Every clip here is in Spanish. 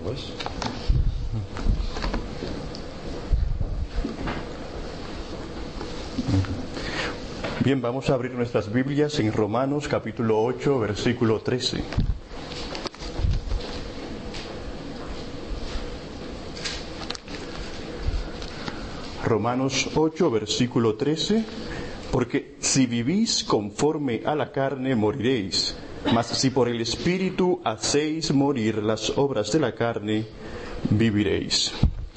pues. Bien, vamos a abrir nuestras Biblias en Romanos capítulo 8, versículo 13. Romanos 8, versículo 13. Porque si vivís conforme a la carne, moriréis. Mas si por el Espíritu hacéis morir las obras de la carne, viviréis.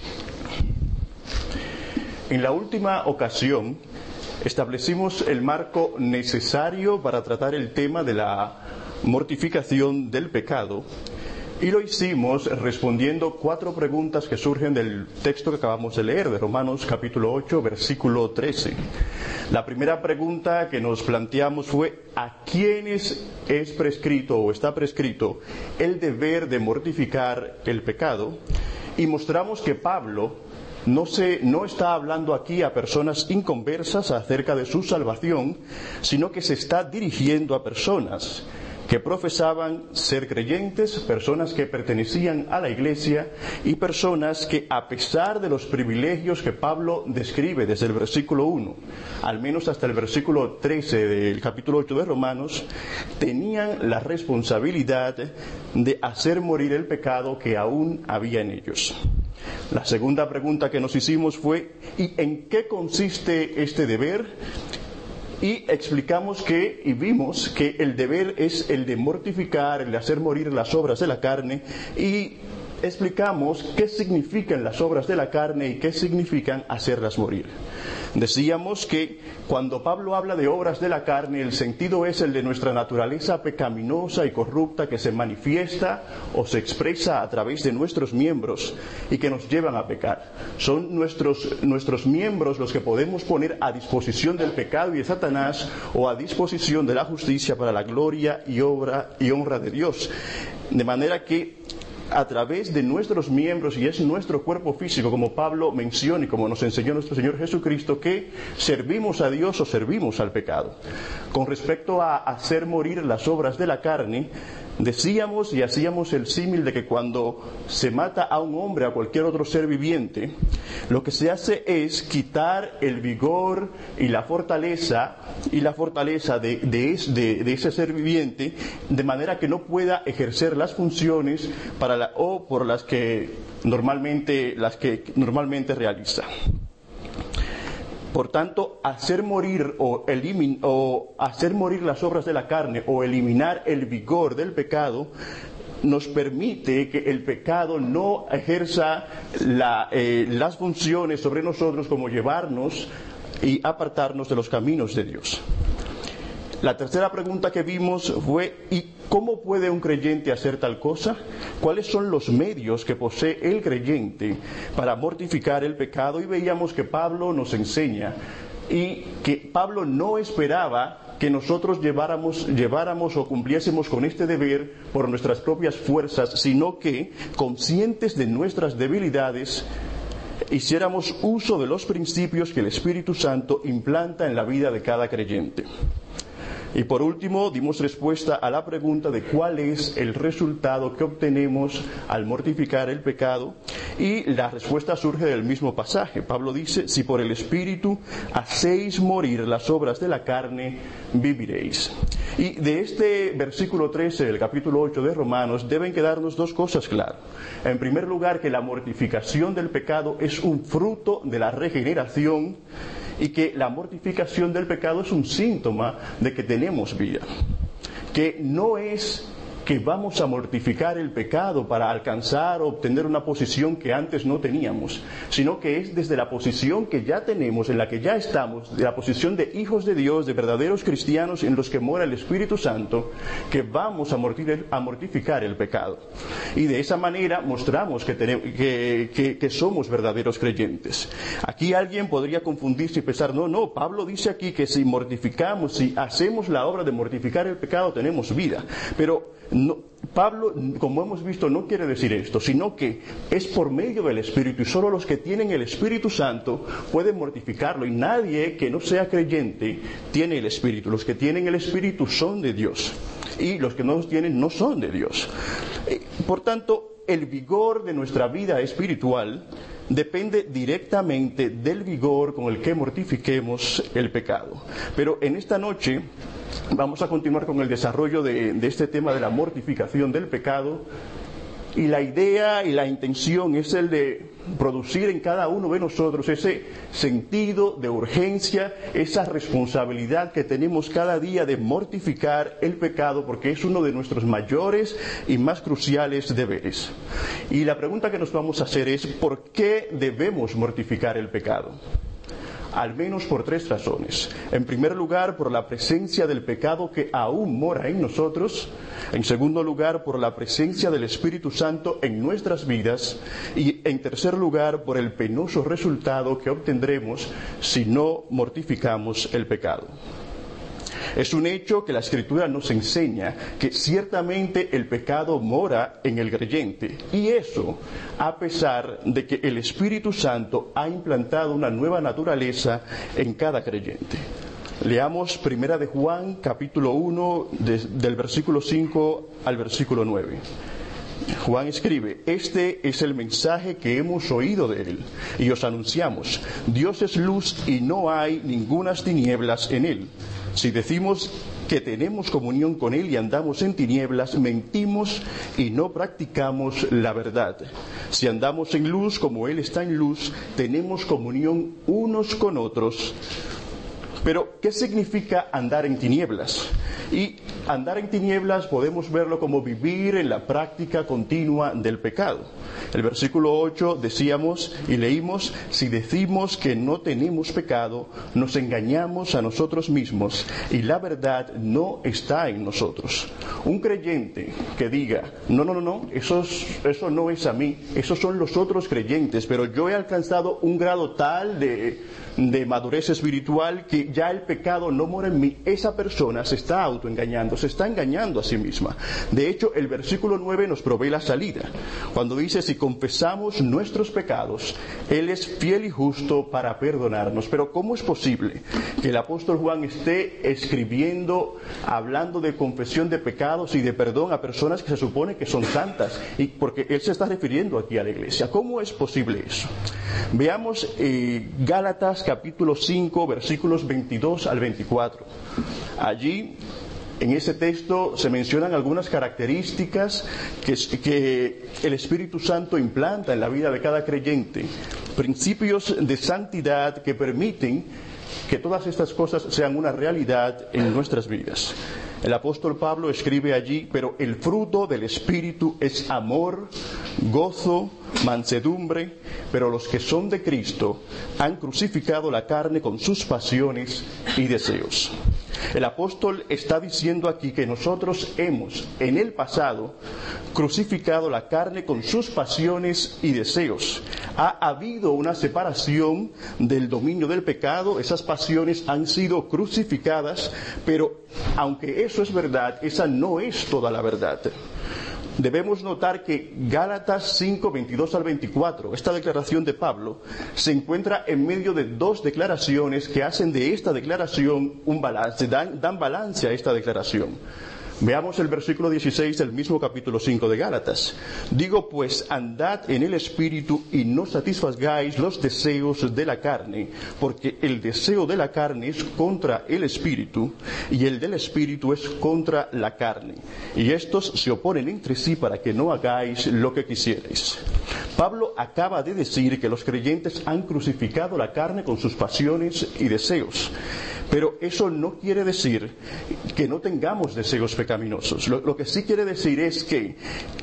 En la última ocasión establecimos el marco necesario para tratar el tema de la mortificación del pecado y lo hicimos respondiendo 4 preguntas que surgen del texto que acabamos de leer, de Romanos capítulo 8, versículo 13. La primera pregunta que nos planteamos fue: ¿a quiénes es prescrito o está prescrito el deber de mortificar el pecado? Y mostramos que Pablo no está hablando aquí a personas inconversas acerca de su salvación, sino que se está dirigiendo a personas que profesaban ser creyentes, personas que pertenecían a la iglesia y personas que, a pesar de los privilegios que Pablo describe desde el versículo 1, al menos hasta el versículo 13 del capítulo 8 de Romanos, tenían la responsabilidad de hacer morir el pecado que aún había en ellos. La segunda pregunta que nos hicimos fue: ¿y en qué consiste este deber? Y explicamos y vimos que el deber es el de mortificar, el de hacer morir las obras de la carne, y explicamos qué significan las obras de la carne y qué significan hacerlas morir. Decíamos que cuando Pablo habla de obras de la carne, el sentido es el de nuestra naturaleza pecaminosa y corrupta que se manifiesta o se expresa a través de nuestros miembros y que nos llevan a pecar. Son nuestros miembros los que podemos poner a disposición del pecado y de Satanás, o a disposición de la justicia para la gloria y honra de Dios. De manera que a través de nuestros miembros, y es nuestro cuerpo físico, como Pablo menciona y como nos enseñó nuestro Señor Jesucristo, que servimos a Dios o servimos al pecado. Con respecto a hacer morir las obras de la carne, decíamos y hacíamos el símil de que cuando se mata a un hombre o a cualquier otro ser viviente, lo que se hace es quitar el vigor y la fortaleza de ese ser viviente, de manera que no pueda ejercer las funciones por las que normalmente realiza. Por tanto, hacer morir hacer morir las obras de la carne o eliminar el vigor del pecado nos permite que el pecado no ejerza las funciones sobre nosotros, como llevarnos y apartarnos de los caminos de Dios. La tercera pregunta que vimos fue: ¿y cómo puede un creyente hacer tal cosa? ¿Cuáles son los medios que posee el creyente para mortificar el pecado? Y veíamos que Pablo nos enseña y que Pablo no esperaba que nosotros lleváramos o cumpliésemos con este deber por nuestras propias fuerzas, sino que, conscientes de nuestras debilidades, hiciéramos uso de los principios que el Espíritu Santo implanta en la vida de cada creyente. Y por último, dimos respuesta a la pregunta de cuál es el resultado que obtenemos al mortificar el pecado, y la respuesta surge del mismo pasaje. Pablo dice: si por el Espíritu hacéis morir las obras de la carne, viviréis. Y de este versículo 13 del capítulo 8 de Romanos deben quedarnos 2 cosas claras. En primer lugar, que la mortificación del pecado es un fruto de la regeneración, y que la mortificación del pecado es un síntoma de que tenemos vida. Que no es que vamos a mortificar el pecado para alcanzar o obtener una posición que antes no teníamos, sino que es desde la posición que ya tenemos, en la que ya estamos, de la posición de hijos de Dios, de verdaderos cristianos en los que mora el Espíritu Santo, que vamos a mortificar el pecado. Y de esa manera mostramos que somos verdaderos creyentes. Aquí alguien podría confundirse y pensar: no, Pablo dice aquí que si hacemos la obra de mortificar el pecado, tenemos vida. Pero Pablo, como hemos visto, no quiere decir esto, sino que es por medio del Espíritu, y solo los que tienen el Espíritu Santo pueden mortificarlo, y nadie que no sea creyente tiene el Espíritu. Los que tienen el Espíritu son de Dios, y los que no los tienen no son de Dios. Por tanto, el vigor de nuestra vida espiritual depende directamente del vigor con el que mortifiquemos el pecado. Pero en esta noche vamos a continuar con el desarrollo de este tema de la mortificación del pecado. Y la idea y la intención es el de producir en cada uno de nosotros ese sentido de urgencia, esa responsabilidad que tenemos cada día de mortificar el pecado, porque es uno de nuestros mayores y más cruciales deberes. Y la pregunta que nos vamos a hacer es, ¿por qué debemos mortificar el pecado? Al menos por 3 razones. En primer lugar, por la presencia del pecado que aún mora en nosotros. En segundo lugar, por la presencia del Espíritu Santo en nuestras vidas. Y en tercer lugar, por el penoso resultado que obtendremos si no mortificamos el pecado. Es un hecho que la Escritura nos enseña que ciertamente el pecado mora en el creyente, y eso a pesar de que el Espíritu Santo ha implantado una nueva naturaleza en cada creyente. Leamos 1 de Juan, capítulo 1, del versículo 5 al versículo 9. Juan escribe: este es el mensaje que hemos oído de él y os anunciamos: Dios es luz y no hay ningunas tinieblas en él. Si decimos que tenemos comunión con él y andamos en tinieblas, mentimos y no practicamos la verdad. Si andamos en luz como él está en luz, tenemos comunión unos con otros. Pero, ¿qué significa andar en tinieblas? Y andar en tinieblas podemos verlo como vivir en la práctica continua del pecado. El versículo 8 decíamos y leímos: si decimos que no tenemos pecado, nos engañamos a nosotros mismos y la verdad no está en nosotros. Un creyente que diga, no, eso no es a mí, esos son los otros creyentes, pero yo he alcanzado un grado tal de madurez espiritual que ya el pecado no mora en mí, esa persona se está autoengañando, se está engañando a sí misma. De hecho, el versículo 9 nos provee la salida, cuando dice: si confesamos nuestros pecados, Él es fiel y justo para perdonarnos. Pero ¿cómo es posible que el apóstol Juan esté escribiendo, hablando de confesión de pecados y de perdón a personas que se supone que son santas? Y porque él se está refiriendo aquí a la iglesia. ¿Cómo es posible eso? Veamos Gálatas capítulo 5, versículos 22 al 24. Allí, en ese texto, se mencionan algunas características que el Espíritu Santo implanta en la vida de cada creyente, principios de santidad que permiten que todas estas cosas sean una realidad en nuestras vidas. El apóstol Pablo escribe allí: pero el fruto del Espíritu es amor, gozo, mansedumbre, pero los que son de Cristo han crucificado la carne con sus pasiones y deseos. El apóstol está diciendo aquí que nosotros hemos, en el pasado, crucificado la carne con sus pasiones y deseos. Ha habido una separación del dominio del pecado, esas pasiones han sido crucificadas, pero aunque eso es verdad, esa no es toda la verdad. Debemos notar que Gálatas 5, 22 al 24, esta declaración de Pablo, se encuentra en medio de 2 declaraciones que hacen de esta declaración un balance, dan balance a esta declaración. Veamos el versículo 16 del mismo capítulo 5 de Gálatas. Digo pues, andad en el Espíritu y no satisfagáis los deseos de la carne, porque el deseo de la carne es contra el Espíritu y el del Espíritu es contra la carne. Y estos se oponen entre sí para que no hagáis lo que quisierais. Pablo acaba de decir que los creyentes han crucificado la carne con sus pasiones y deseos. Pero eso no quiere decir que no tengamos deseos pecaminosos. Lo que sí quiere decir es que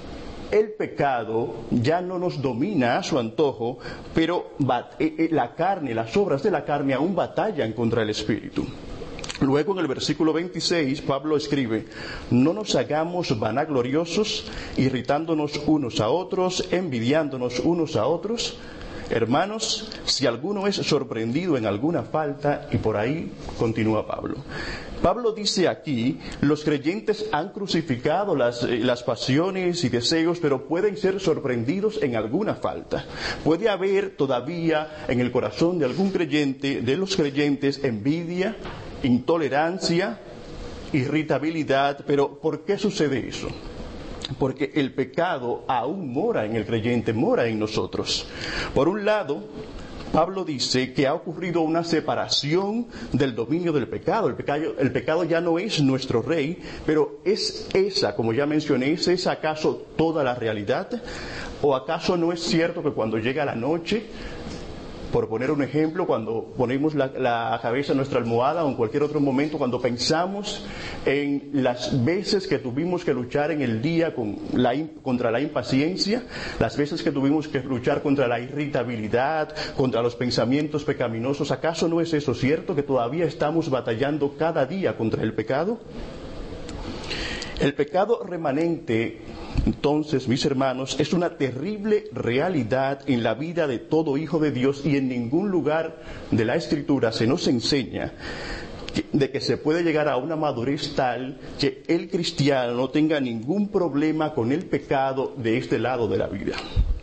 el pecado ya no nos domina a su antojo, pero la carne, las obras de la carne aún batallan contra el Espíritu. Luego en el versículo 26 Pablo escribe: no nos hagamos vanagloriosos, irritándonos unos a otros, envidiándonos unos a otros. Hermanos, si alguno es sorprendido en alguna falta, y por ahí continúa Pablo. Pablo dice aquí: los creyentes han crucificado las pasiones y deseos, pero pueden ser sorprendidos en alguna falta. Puede haber todavía en el corazón de algún creyente, de los creyentes, envidia, intolerancia, irritabilidad. Pero ¿por qué sucede eso? porque el pecado aún mora en el creyente, mora en nosotros. Por un lado, Pablo dice que ha ocurrido una separación del dominio del pecado. El pecado ya no es nuestro rey, pero ¿es esa, como ya mencioné, es esa acaso toda la realidad? ¿O acaso no es cierto que cuando llega la noche, por poner un ejemplo, cuando ponemos la cabeza en nuestra almohada o en cualquier otro momento, cuando pensamos en las veces que tuvimos que luchar en el día contra la impaciencia, las veces que tuvimos que luchar contra la irritabilidad, contra los pensamientos pecaminosos, ¿acaso no es eso cierto, que todavía estamos batallando cada día contra el pecado? El pecado remanente, entonces, mis hermanos, es una terrible realidad en la vida de todo hijo de Dios, y en ningún lugar de la Escritura se nos enseña de que se puede llegar a una madurez tal que el cristiano no tenga ningún problema con el pecado de este lado de la vida.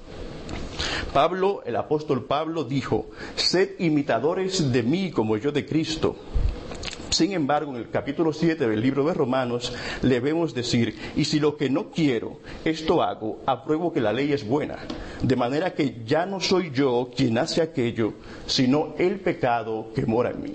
El apóstol Pablo dijo: sed imitadores de mí como yo de Cristo. Sin embargo, en el capítulo 7 del libro de Romanos le vemos decir: y si lo que no quiero, esto hago, apruebo que la ley es buena, de manera que ya no soy yo quien hace aquello, sino el pecado que mora en mí.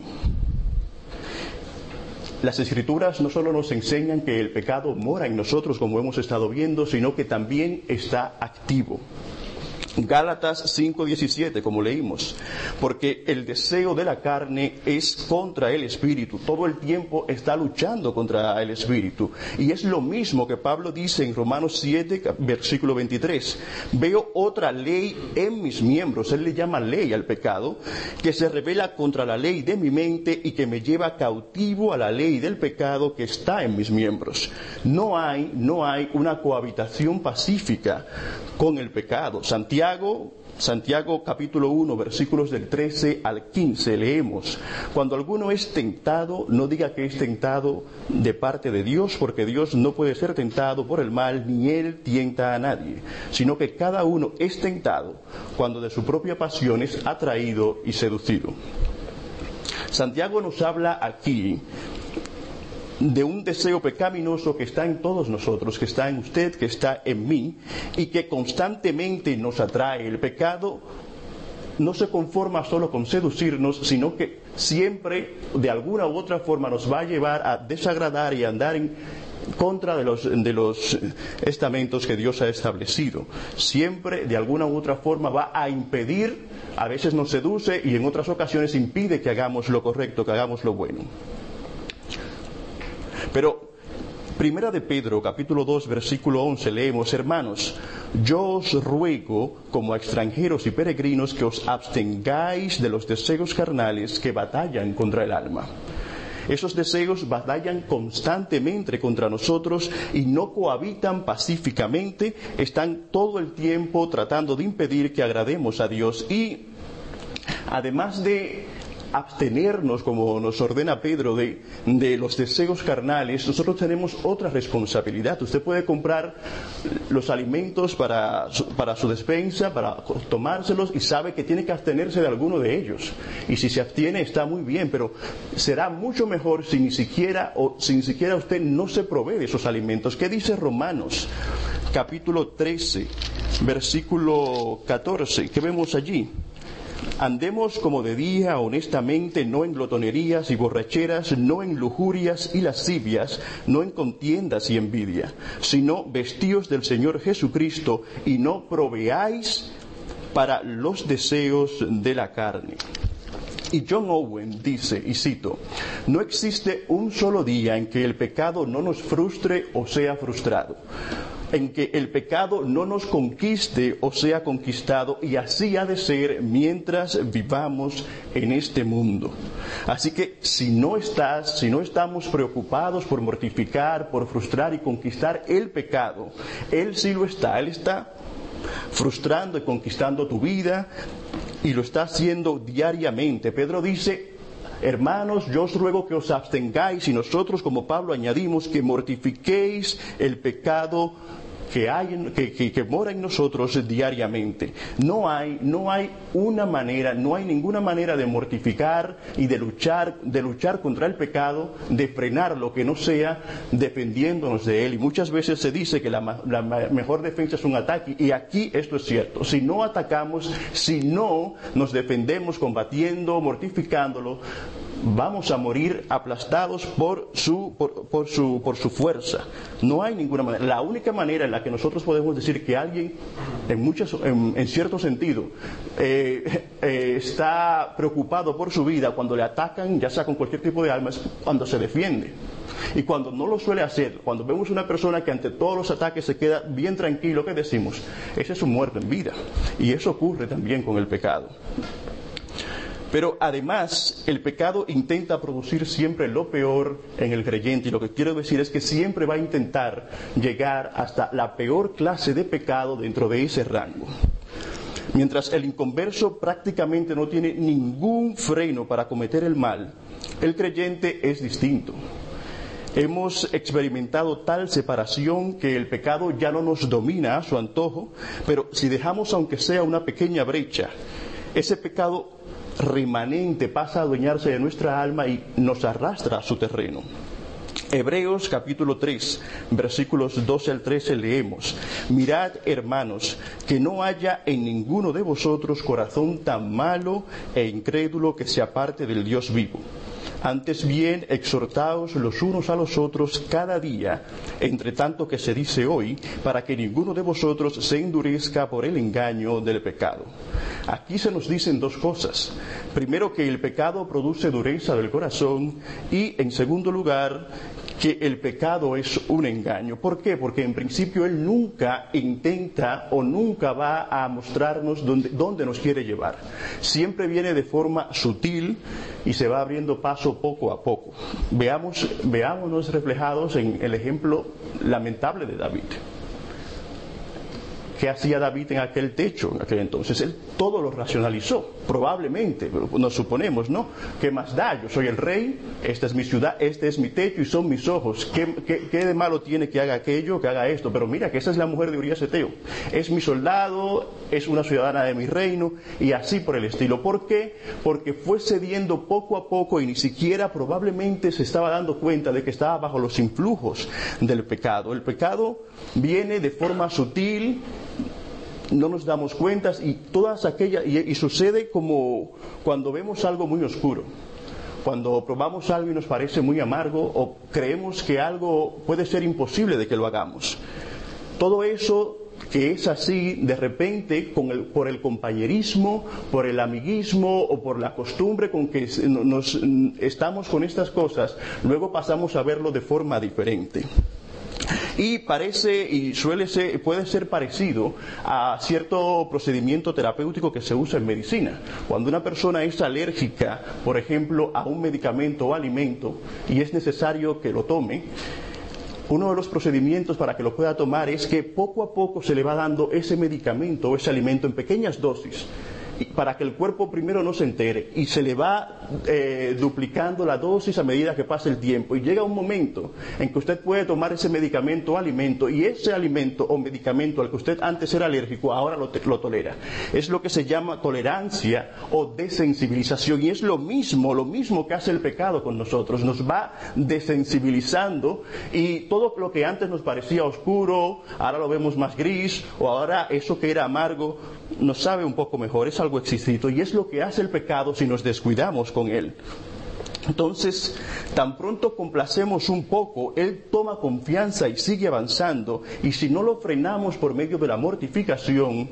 Las Escrituras no solo nos enseñan que el pecado mora en nosotros, como hemos estado viendo, sino que también está activo. Gálatas 5:17, como leímos, porque el deseo de la carne es contra el espíritu, todo el tiempo está luchando contra el espíritu, y es lo mismo que Pablo dice en Romanos 7, versículo 23, veo otra ley en mis miembros, él le llama ley al pecado, que se rebela contra la ley de mi mente y que me lleva cautivo a la ley del pecado que está en mis miembros. No hay una cohabitación pacífica con el pecado. Santiago capítulo 1, versículos del 13 al 15, leemos: cuando alguno es tentado, no diga que es tentado de parte de Dios, porque Dios no puede ser tentado por el mal, ni Él tienta a nadie, sino que cada uno es tentado cuando de su propia pasión es atraído y seducido. Santiago nos habla aquí de un deseo pecaminoso que está en todos nosotros, que está en usted, que está en mí, y que constantemente nos atrae. El pecado no se conforma solo con seducirnos, sino que siempre, de alguna u otra forma, nos va a llevar a desagradar y a andar en contra de los estamentos que Dios ha establecido. Siempre, de alguna u otra forma, va a impedir, a veces nos seduce y en otras ocasiones impide que hagamos lo correcto, que hagamos lo bueno. Pero, Primera de Pedro, capítulo 2, versículo 11, leemos: hermanos, yo os ruego, como a extranjeros y peregrinos, que os abstengáis de los deseos carnales que batallan contra el alma. Esos deseos batallan constantemente contra nosotros y no cohabitan pacíficamente, están todo el tiempo tratando de impedir que agrademos a Dios. Y además de abstenernos, como nos ordena Pedro, de los deseos carnales, nosotros tenemos otra responsabilidad. Usted puede comprar los alimentos para su despensa, para tomárselos, y sabe que tiene que abstenerse de alguno de ellos. Y si se abstiene está muy bien, pero será mucho mejor si ni siquiera usted no se provee de esos alimentos. ¿Qué dice Romanos capítulo 13, versículo 14? ¿Qué vemos allí? Andemos como de día, honestamente, no en glotonerías y borracheras, no en lujurias y lascivias, no en contiendas y envidia, sino vestíos del Señor Jesucristo y no proveáis para los deseos de la carne. Y John Owen dice, y cito: no existe un solo día en que el pecado no nos frustre o sea frustrado, en que el pecado no nos conquiste o sea conquistado, y así ha de ser mientras vivamos en este mundo. Así que si no estamos preocupados por mortificar, por frustrar y conquistar el pecado, Él sí lo está. Él está frustrando y conquistando tu vida, y lo está haciendo diariamente. Pedro dice: hermanos, yo os ruego que os abstengáis, y nosotros, como Pablo, añadimos que mortifiquéis el pecado que mora en nosotros diariamente. No hay una manera, no hay ninguna manera de mortificar y de luchar contra el pecado, de frenar lo que no sea defendiéndonos de él. Y muchas veces se dice que la mejor defensa es un ataque, y aquí esto es cierto. Si no atacamos, si no nos defendemos combatiendo, mortificándolo, vamos a morir aplastados por su fuerza. No hay ninguna manera. La única manera en la que nosotros podemos decir que alguien, en cierto sentido, está preocupado por su vida cuando le atacan, ya sea con cualquier tipo de arma, es cuando se defiende. Y cuando no lo suele hacer, cuando vemos una persona que ante todos los ataques se queda bien tranquilo, ¿qué decimos? Ese es un muerto en vida. Y eso ocurre también con el pecado. Pero además, el pecado intenta producir siempre lo peor en el creyente. Y lo que quiero decir es que siempre va a intentar llegar hasta la peor clase de pecado dentro de ese rango. Mientras el inconverso prácticamente no tiene ningún freno para cometer el mal, el creyente es distinto. Hemos experimentado tal separación que el pecado ya no nos domina a su antojo, pero si dejamos aunque sea una pequeña brecha, ese pecado remanente pasa a adueñarse de nuestra alma y nos arrastra a su terreno. Hebreos capítulo 3, versículos 12 al 13 leemos: Mirad, hermanos, que no haya en ninguno de vosotros corazón tan malo e incrédulo que se aparte del Dios vivo. Antes bien, exhortaos los unos a los otros cada día, entre tanto que se dice hoy, para que ninguno de vosotros se endurezca por el engaño del pecado. Aquí se nos dicen dos cosas. Primero, que el pecado produce dureza del corazón, y en segundo lugar, que el pecado es un engaño. ¿Por qué? Porque en principio él nunca intenta o nunca va a mostrarnos dónde nos quiere llevar. Siempre viene de forma sutil y se va abriendo paso poco a poco. Veámonos reflejados en el ejemplo lamentable de David. ¿Qué hacía David en aquel techo, en aquel entonces? Él todo lo racionalizó, probablemente, nos suponemos, ¿no? ¿Qué más da? Yo soy el rey, esta es mi ciudad, este es mi techo y son mis ojos. ¿Qué de malo tiene que haga aquello, que haga esto? Pero mira que esa es la mujer de Urías Eteo. Es mi soldado, es una ciudadana de mi reino, y así por el estilo. ¿Por qué? Porque fue cediendo poco a poco y ni siquiera probablemente se estaba dando cuenta de que estaba bajo los influjos del pecado. El pecado viene de forma sutil, no nos damos cuenta, y sucede como cuando vemos algo muy oscuro, cuando probamos algo y nos parece muy amargo, o creemos que algo puede ser imposible de que lo hagamos. Todo eso que es así, de repente, por el compañerismo, por el amiguismo o por la costumbre con que estamos con estas cosas, luego pasamos a verlo de forma diferente. Y puede ser parecido a cierto procedimiento terapéutico que se usa en medicina. Cuando una persona es alérgica, por ejemplo, a un medicamento o alimento y es necesario que lo tome, uno de los procedimientos para que lo pueda tomar es que poco a poco se le va dando ese medicamento o ese alimento en pequeñas dosis, para que el cuerpo primero no se entere, y se le va duplicando la dosis a medida que pasa el tiempo, y llega un momento en que usted puede tomar ese medicamento o alimento, y ese alimento o medicamento al que usted antes era alérgico ahora lo tolera. Es lo que se llama tolerancia o desensibilización, y es lo mismo que hace el pecado con nosotros. Nos va desensibilizando, y todo lo que antes nos parecía oscuro ahora lo vemos más gris, o ahora eso que era amargo nos sabe un poco mejor, es algo exquisito, y es lo que hace el pecado si nos descuidamos con él. Entonces, tan pronto complacemos un poco, él toma confianza y sigue avanzando, y si no lo frenamos por medio de la mortificación,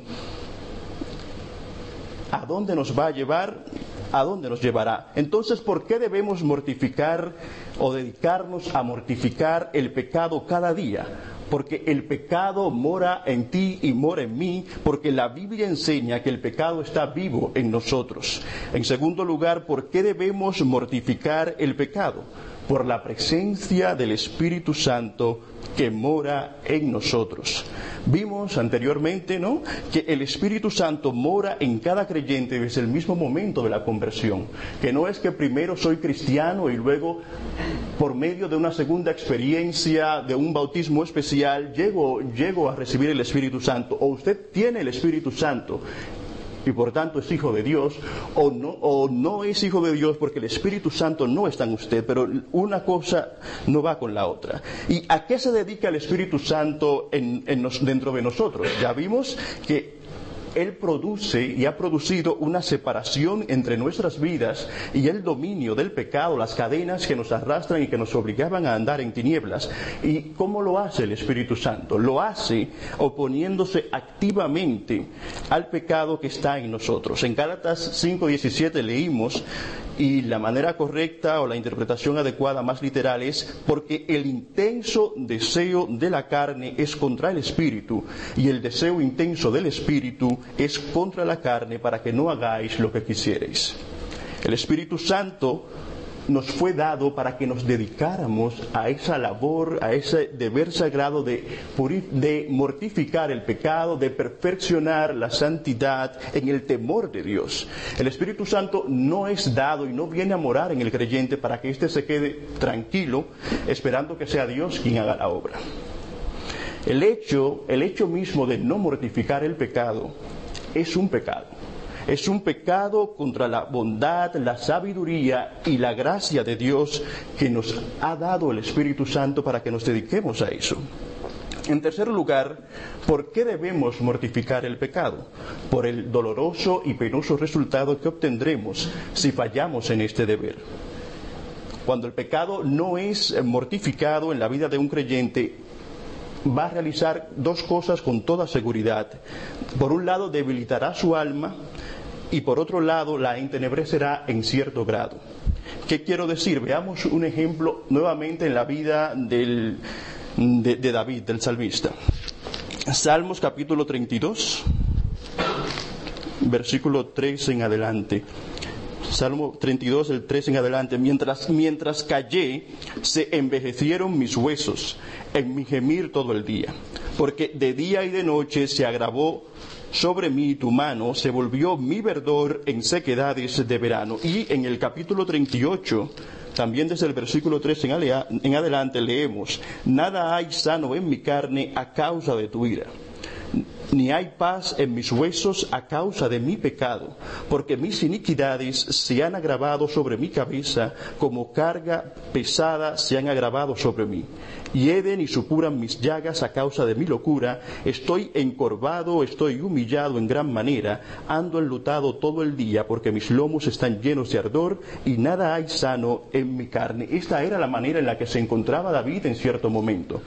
¿a dónde nos va a llevar? ¿A dónde nos llevará? Entonces, ¿por qué debemos mortificar o dedicarnos a mortificar el pecado cada día? Porque el pecado mora en ti y mora en mí, porque la Biblia enseña que el pecado está vivo en nosotros. En segundo lugar, ¿por qué debemos mortificar el pecado? por la presencia del Espíritu Santo que mora en nosotros. Vimos anteriormente, ¿no?, que el Espíritu Santo mora en cada creyente desde el mismo momento de la conversión, que no es que primero soy cristiano y luego por medio de una segunda experiencia, de un bautismo especial, llego a recibir el Espíritu Santo, o usted tiene el Espíritu Santo y por tanto es hijo de Dios, o no es hijo de Dios porque el Espíritu Santo no está en usted, pero una cosa no va con la otra. ¿Y a qué se dedica el Espíritu Santo dentro de nosotros? Ya vimos que Él produce y ha producido una separación entre nuestras vidas y el dominio del pecado, las cadenas que nos arrastran y que nos obligaban a andar en tinieblas. ¿Y cómo lo hace el Espíritu Santo? Lo hace oponiéndose activamente al pecado que está en nosotros. En Gálatas 5:17 leímos, y la manera correcta o la interpretación adecuada más literal es: porque el intenso deseo de la carne es contra el Espíritu, y el deseo intenso del Espíritu es contra la carne, para que no hagáis lo que quisierais. El Espíritu Santo nos fue dado para que nos dedicáramos a esa labor, a ese deber sagrado de mortificar el pecado, de perfeccionar la santidad en el temor de Dios. El Espíritu Santo no es dado y no viene a morar en el creyente para que éste se quede tranquilo esperando que sea Dios quien haga la obra. El hecho mismo de no mortificar el pecado es un pecado. Es un pecado contra la bondad, la sabiduría y la gracia de Dios que nos ha dado el Espíritu Santo para que nos dediquemos a eso. En tercer lugar, ¿por qué debemos mortificar el pecado? Por el doloroso y penoso resultado que obtendremos si fallamos en este deber. Cuando el pecado no es mortificado en la vida de un creyente, va a realizar dos cosas con toda seguridad. Por un lado, debilitará su alma, y por otro lado la entenebrecerá en cierto grado. ¿Qué quiero decir? Veamos un ejemplo nuevamente en la vida de David, del salmista. Salmos capítulo 32, versículo 3 en adelante. Salmo 32, el 3 en adelante. Mientras callé, se envejecieron mis huesos en mi gemir todo el día, porque de día y de noche se agravó sobre mí tu mano, se volvió mi verdor en sequedades de verano. Y en el capítulo 38, también desde el versículo 3 en adelante leemos: nada hay sano en mi carne a causa de tu ira, ni hay paz en mis huesos a causa de mi pecado, porque mis iniquidades se han agravado sobre mi cabeza, como carga pesada se han agravado sobre mí. Hieden y supuran mis llagas a causa de mi locura, estoy encorvado, estoy humillado en gran manera, ando enlutado todo el día, porque mis lomos están llenos de ardor y nada hay sano en mi carne. Esta era la manera en la que se encontraba David en cierto momento.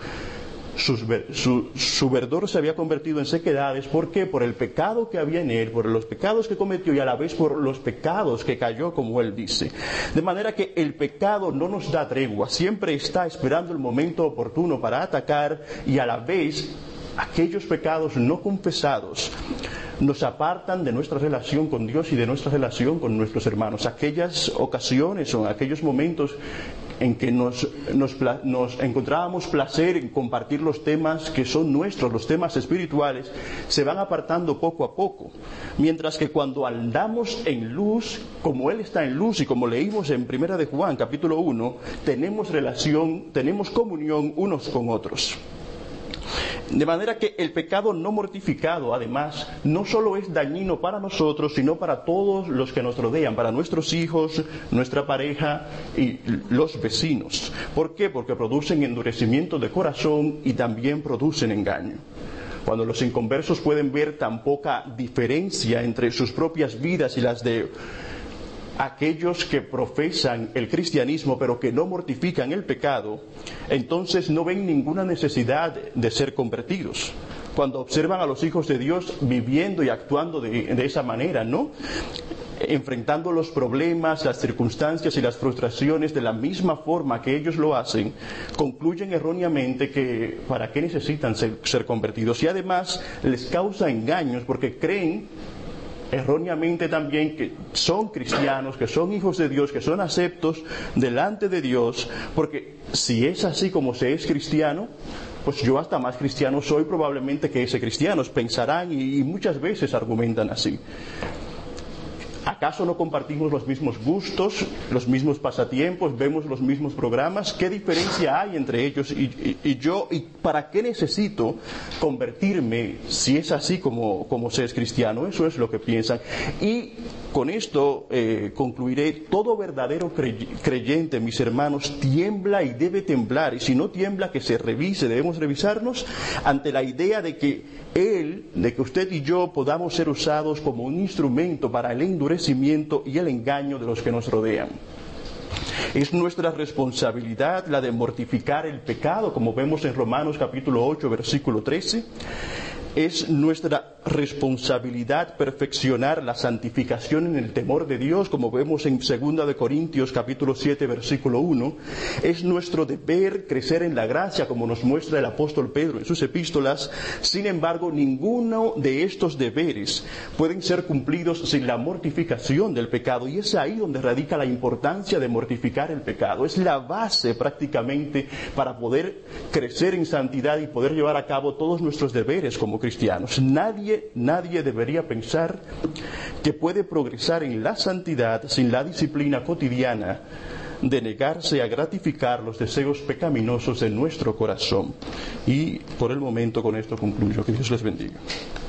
Su verdor se había convertido en sequedades. ¿Por qué? Por el pecado que había en él, por los pecados que cometió y a la vez por los pecados que cayó, como él dice. De manera que el pecado no nos da tregua, siempre está esperando el momento oportuno para atacar, y a la vez aquellos pecados no confesados nos apartan de nuestra relación con Dios y de nuestra relación con nuestros hermanos. Aquellas ocasiones o aquellos momentos en que nos encontrábamos placer en compartir los temas que son nuestros, los temas espirituales, se van apartando poco a poco. Mientras que cuando andamos en luz, como Él está en luz y como leímos en 1 de Juan, capítulo 1, tenemos relación, tenemos comunión unos con otros. De manera que el pecado no mortificado, además, no solo es dañino para nosotros, sino para todos los que nos rodean, para nuestros hijos, nuestra pareja y los vecinos. ¿Por qué? Porque producen endurecimiento de corazón y también producen engaño. Cuando los inconversos pueden ver tan poca diferencia entre sus propias vidas y las de aquellos que profesan el cristianismo pero que no mortifican el pecado, entonces no ven ninguna necesidad de ser convertidos. Cuando observan a los hijos de Dios viviendo y actuando de esa manera, ¿no?, enfrentando los problemas, las circunstancias y las frustraciones de la misma forma que ellos lo hacen, concluyen erróneamente que ¿para qué necesitan ser convertidos? Y además les causa engaños porque creen erróneamente también que son cristianos, que son hijos de Dios, que son aceptos delante de Dios, porque si es así como se es cristiano, pues yo hasta más cristiano soy probablemente que ese cristiano, pensarán y muchas veces argumentan así. ¿Acaso no compartimos los mismos gustos, los mismos pasatiempos, vemos los mismos programas? ¿Qué diferencia hay entre ellos y yo? ¿Y para qué necesito convertirme si es así como se es cristiano? Eso es lo que piensan. Y con esto concluiré. Todo verdadero creyente, mis hermanos, tiembla y debe temblar. Y si no tiembla, que se revise. Debemos revisarnos ante la idea de que de que usted y yo podamos ser usados como un instrumento para el endurecimiento y el engaño de los que nos rodean. Es nuestra responsabilidad la de mortificar el pecado, como vemos en Romanos capítulo 8, versículo 13. Es nuestra responsabilidad perfeccionar la santificación en el temor de Dios, como vemos en 2 de Corintios capítulo 7 versículo 1. Es nuestro deber crecer en la gracia, como nos muestra el apóstol Pedro en sus epístolas. Sin embargo, ninguno de estos deberes pueden ser cumplidos sin la mortificación del pecado, y es ahí donde radica la importancia de mortificar el pecado. Es la base prácticamente para poder crecer en santidad y poder llevar a cabo todos nuestros deberes como cristianos. Nadie debería pensar que puede progresar en la santidad sin la disciplina cotidiana de negarse a gratificar los deseos pecaminosos de nuestro corazón. Y por el momento con esto concluyo. Que Dios les bendiga.